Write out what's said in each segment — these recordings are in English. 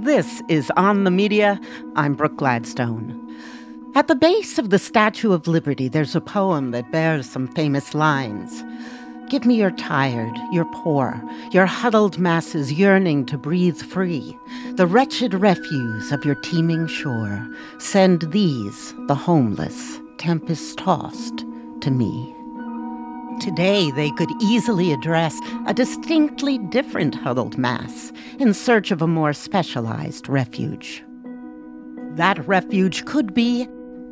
This is On the Media. I'm Brooke Gladstone. At the base of the Statue of Liberty, there's a poem that bears some famous lines. Give me your tired, your poor, your huddled masses yearning to breathe free, the wretched refuse of your teeming shore. Send these, the homeless, tempest-tossed, to me. Today, they could easily address a distinctly different huddled mass in search of a more specialized refuge. That refuge could be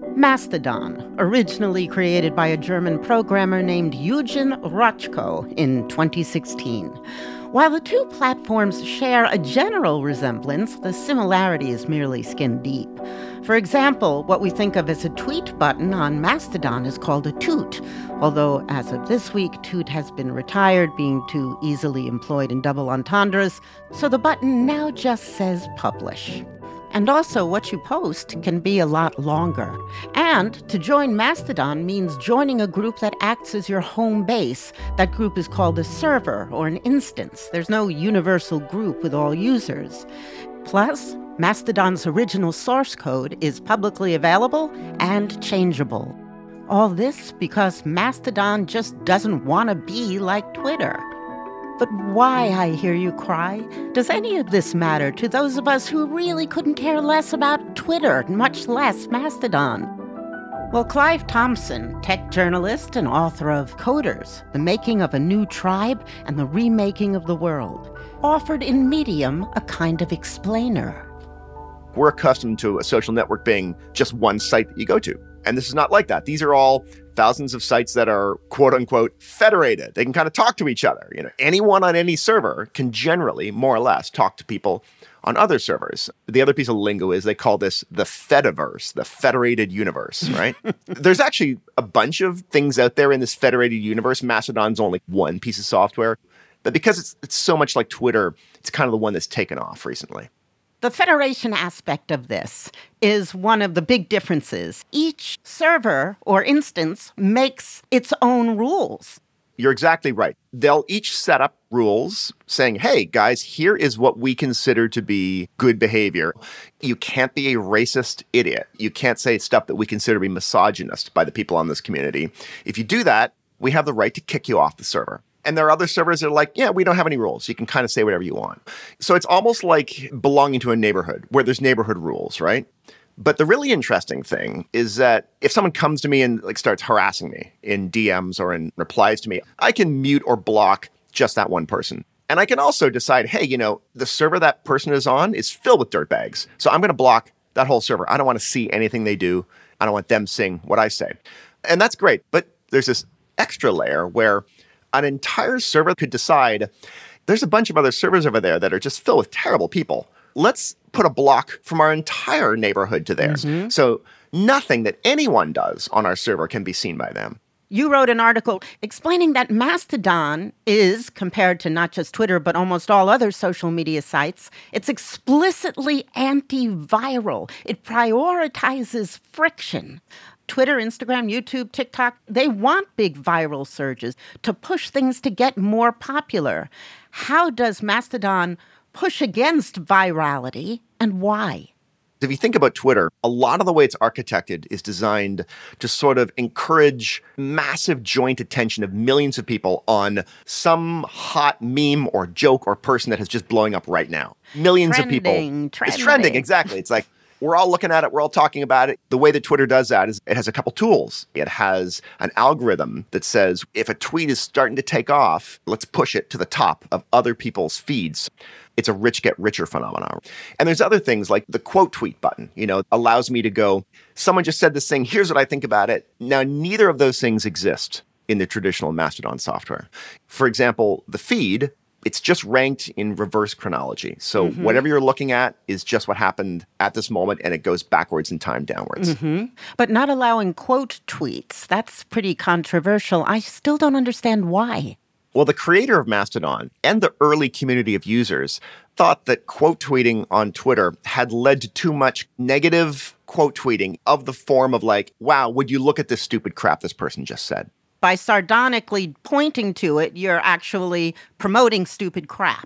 Mastodon, originally created by a German programmer named Eugen Rochko in 2016. While the two platforms share a general resemblance, the similarity is merely skin deep. For example, what we think of as a tweet button on Mastodon is called a toot, although as of this week, toot has been retired, being too easily employed in double entendres, so the button now just says publish. And also, what you post can be a lot longer. And to join Mastodon means joining a group that acts as your home base. That group is called a server or an instance. There's no universal group with all users. Plus, Mastodon's original source code is publicly available and changeable. All this because Mastodon just doesn't want to be like Twitter. But why, I hear you cry? Does any of this matter to those of us who really couldn't care less about Twitter, much less Mastodon? Well, Clive Thompson, tech journalist and author of Coders, The Making of a New Tribe and the Remaking of the World, offered in Medium a kind of explainer. We're accustomed to a social network being just one site that you go to. And this is not like that. These are all thousands of sites that are, quote unquote, federated. They can kind of talk to each other. Anyone on any server can generally, more or less, talk to people on other servers. The other piece of lingo is they call this the Fediverse, the federated universe, right? There's actually a bunch of things out there in this federated universe. Mastodon's only one piece of software. But because it's so much like Twitter, it's kind of the one that's taken off recently. The federation aspect of this is one of the big differences. Each server or instance makes its own rules. You're exactly right. They'll each set up rules saying, hey, guys, here is what we consider to be good behavior. You can't be a racist idiot. You can't say stuff that we consider to be misogynist by the people on this community. If you do that, we have the right to kick you off the server. And there are other servers that are like, yeah, we don't have any rules. You can kind of say whatever you want. So it's almost like belonging to a neighborhood where there's neighborhood rules, right? But the really interesting thing is that if someone comes to me and starts harassing me in DMs or in replies to me, I can mute or block just that one person. And I can also decide, hey, the server that person is on is filled with dirtbags. So I'm going to block that whole server. I don't want to see anything they do. I don't want them seeing what I say. And that's great. But there's this extra layer where an entire server could decide there's a bunch of other servers over there that are just filled with terrible people. Let's put a block from our entire neighborhood to theirs. Mm-hmm. So nothing that anyone does on our server can be seen by them. You wrote an article explaining that Mastodon is, compared to not just Twitter, but almost all other social media sites, it's explicitly antiviral. It prioritizes friction. Twitter, Instagram, YouTube, TikTok, they want big viral surges to push things to get more popular. How does Mastodon push against virality, and why? If you think about Twitter, a lot of the way it's architected is designed to sort of encourage massive joint attention of millions of people on some hot meme or joke or person that is just blowing up right now. Millions of people. It's trending, exactly. It's like, we're all looking at it. We're all talking about it. The way that Twitter does that is it has a couple tools. It has an algorithm that says if a tweet is starting to take off, let's push it to the top of other people's feeds. It's a rich get richer phenomenon. And there's other things like the quote tweet button, allows me to go, someone just said this thing. Here's what I think about it. Now, neither of those things exist in the traditional Mastodon software. For example, the feed, it's just ranked in reverse chronology. So whatever you're looking at is just what happened at this moment, and it goes backwards in time downwards. But not allowing quote tweets, that's pretty controversial. I still don't understand why. Well, the creator of Mastodon and the early community of users thought that quote tweeting on Twitter had led to too much negative quote tweeting of the form of like, wow, would you look at this stupid crap this person just said? By sardonically pointing to it, you're actually promoting stupid crap.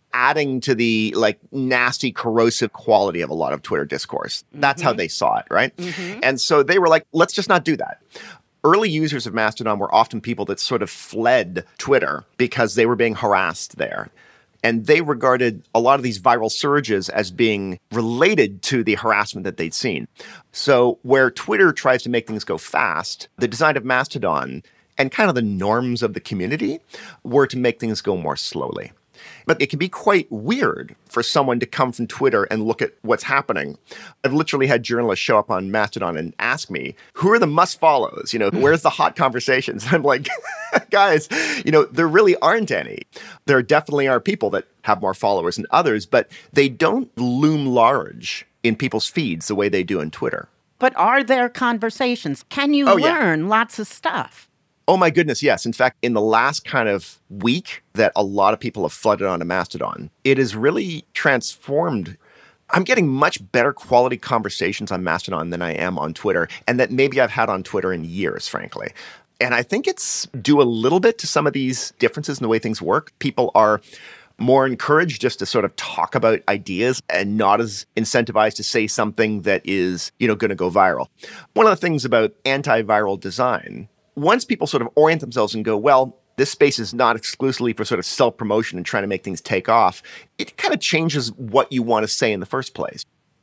adding to the like nasty, corrosive quality of a lot of Twitter discourse. That's how they saw it, right? And so they were like, let's just not do that. Early users of Mastodon were often people that sort of fled Twitter because they were being harassed there. And they regarded a lot of these viral surges as being related to the harassment that they'd seen. So where Twitter tries to make things go fast, the design of Mastodon and kind of the norms of the community were to make things go more slowly. But it can be quite weird for someone to come from Twitter and look at what's happening. I've literally had journalists show up on Mastodon and ask me, who are the must-follows? Where's the hot conversations? And I'm like, guys, there really aren't any. There definitely are people that have more followers than others, but they don't loom large in people's feeds the way they do on Twitter. But are there conversations? Can you learn lots of stuff? Oh my goodness, yes. In fact, in the last kind of week that a lot of people have flooded onto Mastodon, it has really transformed. I'm getting much better quality conversations on Mastodon than I am on Twitter, and that maybe I've had on Twitter in years, frankly. And I think it's due a little bit to some of these differences in the way things work. People are more encouraged just to sort of talk about ideas and not as incentivized to say something that is, going to go viral. One of the things about antiviral design, once people sort of orient themselves and go, well, this space is not exclusively for sort of self-promotion and trying to make things take off, it kind of changes what you want to say in the first place.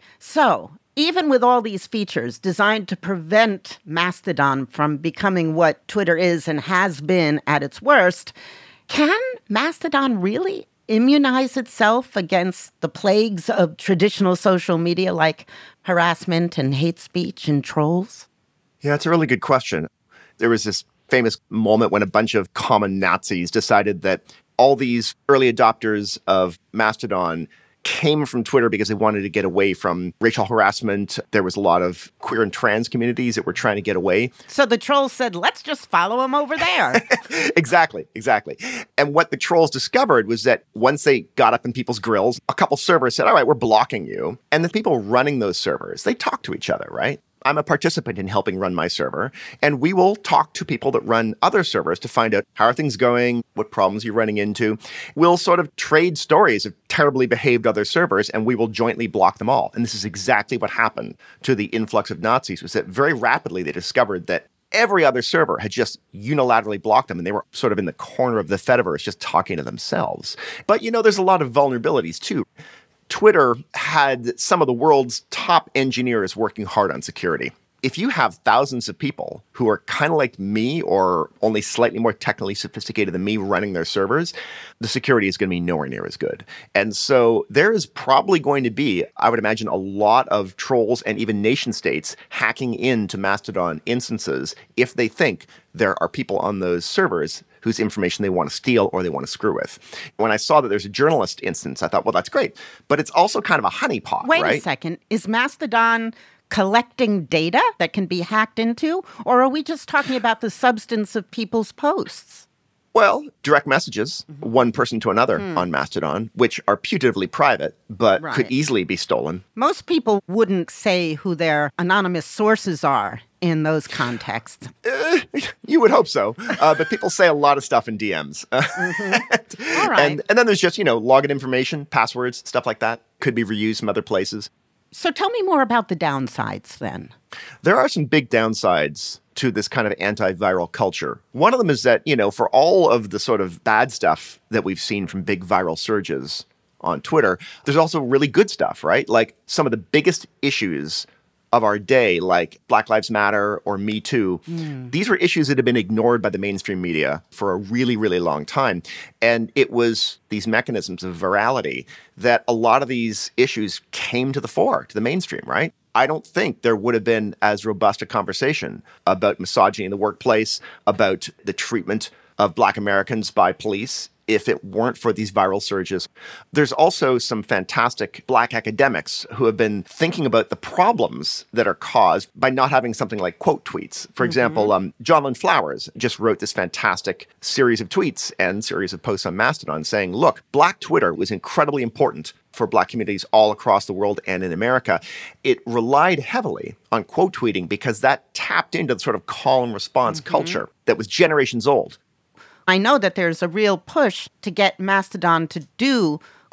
So, even with all these features designed to prevent Mastodon from becoming what Twitter is and has been at its worst, can Mastodon really immunize itself against the plagues of traditional social media like harassment and hate speech and trolls? Yeah, it's a really good question. There was this famous moment when a bunch of common Nazis decided that all these early adopters of Mastodon came from Twitter because they wanted to get away from racial harassment. There was a lot of queer and trans communities that were trying to get away. So the trolls said, let's just follow them over there. Exactly. And what the trolls discovered was that once they got up in people's grills, a couple servers said, all right, we're blocking you. And the people running those servers, they talk to each other, right? I'm a participant in helping run my server, and we will talk to people that run other servers to find out how are things going, what problems you're running into. We'll sort of trade stories of terribly behaved other servers, and we will jointly block them all. And this is exactly what happened to the influx of Nazis, was that very rapidly they discovered that every other server had just unilaterally blocked them, and they were sort of in the corner of the Fediverse just talking to themselves. But, there's a lot of vulnerabilities, too. Twitter had some of the world's top engineers working hard on security. If you have thousands of people who are kind of like me or only slightly more technically sophisticated than me running their servers, the security is going to be nowhere near as good. And so there is probably going to be, I would imagine, a lot of trolls and even nation states hacking into Mastodon instances if they think there are people on those servers whose information they want to steal or they want to screw with. When I saw that there's a journalist instance, I thought, well, that's great. But it's also kind of a honeypot, right? Wait a second. Is Mastodon collecting data that can be hacked into? Or are we just talking about the substance of people's posts? Well, direct messages, one person to another on Mastodon, which are putatively private, but could easily be stolen. Most people wouldn't say who their anonymous sources are in those contexts. You would hope so. But people say a lot of stuff in DMs. All right. And then there's just, login information, passwords, stuff like that. Could be reused from other places. So tell me more about the downsides then. There are some big downsides to this kind of antiviral culture. One of them is that, for all of the sort of bad stuff that we've seen from big viral surges on Twitter, there's also really good stuff, right? Like some of the biggest issues of our day, like Black Lives Matter or Me Too, these were issues that have been ignored by the mainstream media for a really, really long time. And it was these mechanisms of virality that a lot of these issues came to the fore, to the mainstream, right? I don't think there would have been as robust a conversation about misogyny in the workplace, about the treatment of Black Americans by police, if it weren't for these viral surges. There's also some fantastic Black academics who have been thinking about the problems that are caused by not having something like quote tweets. For example, Jonathan Flowers just wrote this fantastic series of tweets and series of posts on Mastodon saying, look, Black Twitter was incredibly important for Black communities all across the world and in America. It relied heavily on quote tweeting because that tapped into the sort of call and response culture that was generations old. I know that there's a real push to get Mastodon to do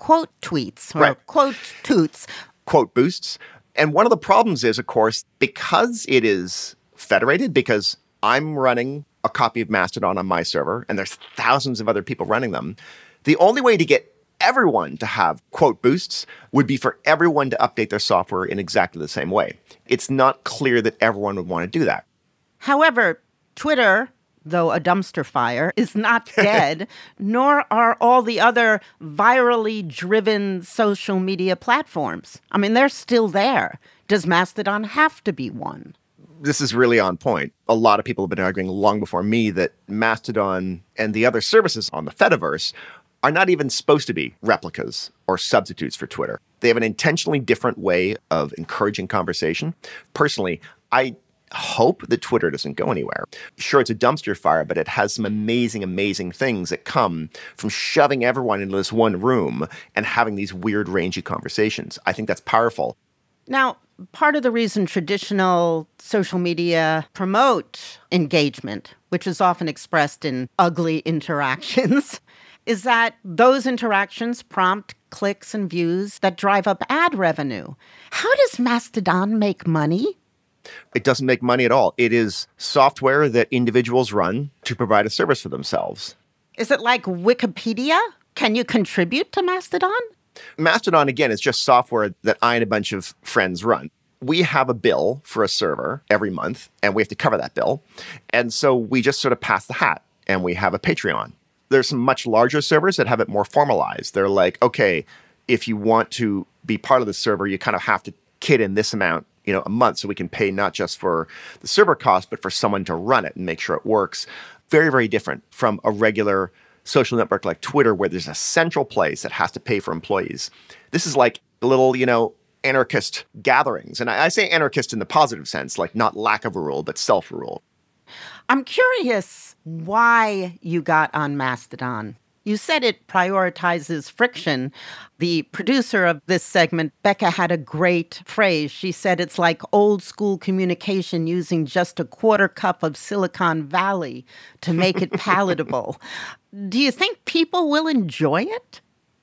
quote tweets or Right. quote toots. Quote boosts. And one of the problems is, of course, because it is federated, because I'm running a copy of Mastodon on my server and there's thousands of other people running them, the only way to get everyone to have quote boosts would be for everyone to update their software in exactly the same way. It's not clear that everyone would want to do that. However, Twitter, though a dumpster fire, is not dead, nor are all the other virally driven social media platforms. I mean, they're still there. Does Mastodon have to be one? This is really on point. A lot of people have been arguing long before me that Mastodon and the other services on the Fediverse are not even supposed to be replicas or substitutes for Twitter. They have an intentionally different way of encouraging conversation. Personally, I hope that Twitter doesn't go anywhere. Sure, it's a dumpster fire, but it has some amazing, amazing things that come from shoving everyone into this one room and having these weird, rangy conversations. I think that's powerful. Now, part of the reason traditional social media promote engagement, which is often expressed in ugly interactions, is that those interactions prompt clicks and views that drive up ad revenue. How does Mastodon make money? It doesn't make money at all. It is software that individuals run to provide a service for themselves. Is it like Wikipedia? Can you contribute to Mastodon? Mastodon, again, is just software that I and a bunch of friends run. We have a bill for a server every month, and we have to cover that bill. And so we just sort of pass the hat, and we have a Patreon. There's some much larger servers that have it more formalized. They're like, okay, if you want to be part of the server, you kind of have to kit in this amount, a month, so we can pay not just for the server cost, but for someone to run it and make sure it works. Very, very different from a regular social network like Twitter, where there's a central place that has to pay for employees. This is like little, anarchist gatherings. And I say anarchist in the positive sense, like not lack of a rule, but self-rule. I'm curious why you got on Mastodon. You said it prioritizes friction. The producer of this segment, Becca, had a great phrase. She said it's like old school communication using just a quarter cup of Silicon Valley to make it palatable. Do you think people will enjoy it?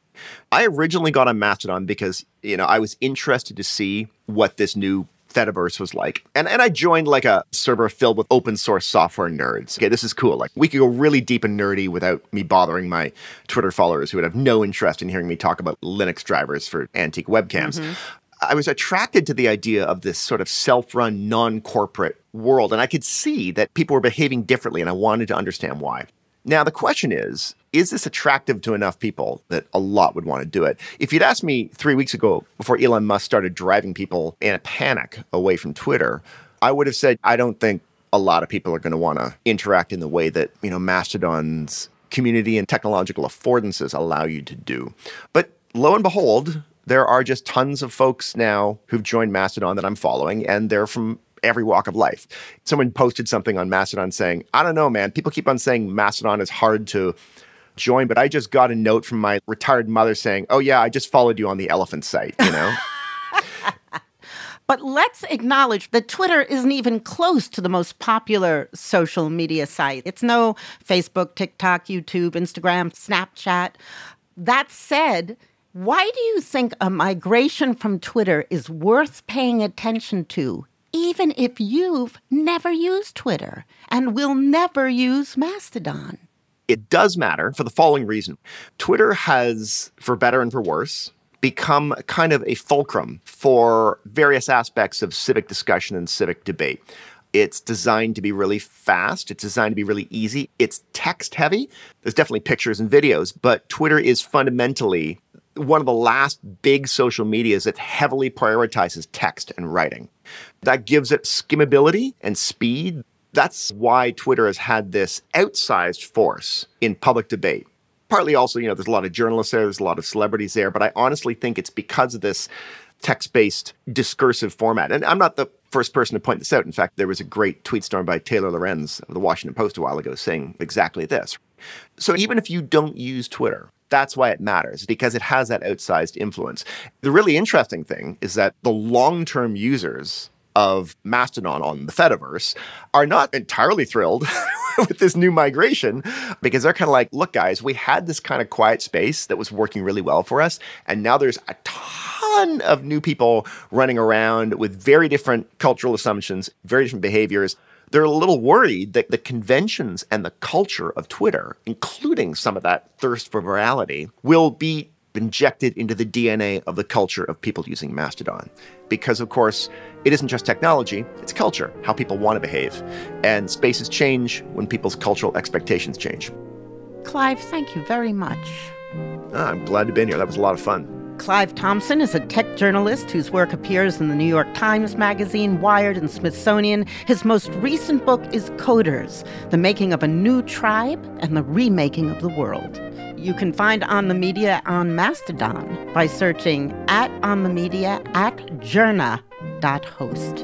I originally got on Mastodon because, I was interested to see what this new Fediverse was like. And I joined like a server filled with open source software nerds. Okay, this is cool. Like we could go really deep and nerdy without me bothering my Twitter followers who would have no interest in hearing me talk about Linux drivers for antique webcams. Mm-hmm. I was attracted to the idea of this sort of self-run, non-corporate world. And I could see that people were behaving differently, and I wanted to understand why. Now, the question is this attractive to enough people that a lot would want to do it? If you'd asked me 3 weeks ago, before Elon Musk started driving people in a panic away from Twitter, I would have said, I don't think a lot of people are going to want to interact in the way that, Mastodon's community and technological affordances allow you to do. But lo and behold, there are just tons of folks now who've joined Mastodon that I'm following, and they're from every walk of life. Someone posted something on Mastodon saying, I don't know, man, people keep on saying Mastodon is hard to join, but I just got a note from my retired mother saying, oh yeah, I just followed you on the elephant site, But let's acknowledge that Twitter isn't even close to the most popular social media site. It's no Facebook, TikTok, YouTube, Instagram, Snapchat. That said, why do you think a migration from Twitter is worth paying attention to, even if you've never used Twitter and will never use Mastodon? It does matter for the following reason. Twitter has, for better and for worse, become kind of a fulcrum for various aspects of civic discussion and civic debate. It's designed to be really fast. It's designed to be really easy. It's text heavy. There's definitely pictures and videos, but Twitter is fundamentally one of the last big social medias that heavily prioritizes text and writing. That gives it skimmability and speed. That's why Twitter has had this outsized force in public debate. Partly also, there's a lot of journalists there, there's a lot of celebrities there, but I honestly think it's because of this text-based discursive format. And I'm not the first person to point this out. In fact, there was a great tweet storm by Taylor Lorenz of the Washington Post a while ago saying exactly this. So even if you don't use Twitter, that's why it matters, because it has that outsized influence. The really interesting thing is that the long-term users of Mastodon on the Fediverse are not entirely thrilled with this new migration, because they're kind of like, look, guys, we had this kind of quiet space that was working really well for us. And now there's a ton of new people running around with very different cultural assumptions, very different behaviors. They're a little worried that the conventions and the culture of Twitter, including some of that thirst for virality, will be injected into the DNA of the culture of people using Mastodon. Because, of course, it isn't just technology, it's culture, how people want to behave. And spaces change when people's cultural expectations change. Clive, thank you very much. I'm glad to have been here. That was a lot of fun. Clive Thompson is a tech journalist whose work appears in the New York Times Magazine, Wired, and Smithsonian. His most recent book is Coders, The Making of a New Tribe and the Remaking of the World. You can find On the Media on Mastodon by searching @onthemedia @journa.host.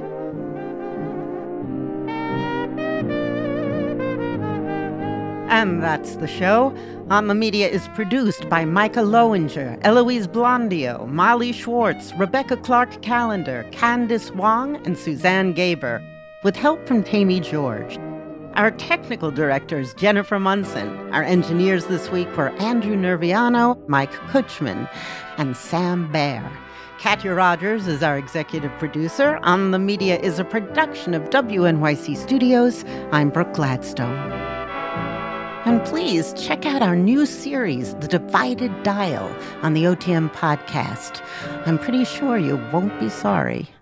And that's the show. On the Media is produced by Micah Lowinger, Eloise Blondio, Molly Schwartz, Rebecca Clark-Callender, Candice Wong, and Suzanne Gaber, with help from Tammy George. Our technical director is Jennifer Munson. Our engineers this week were Andrew Nerviano, Mike Kutchman, and Sam Baer. Katya Rogers is our executive producer. On the Media is a production of WNYC Studios. I'm Brooke Gladstone. And please check out our new series, The Divided Dial, on the OTM podcast. I'm pretty sure you won't be sorry.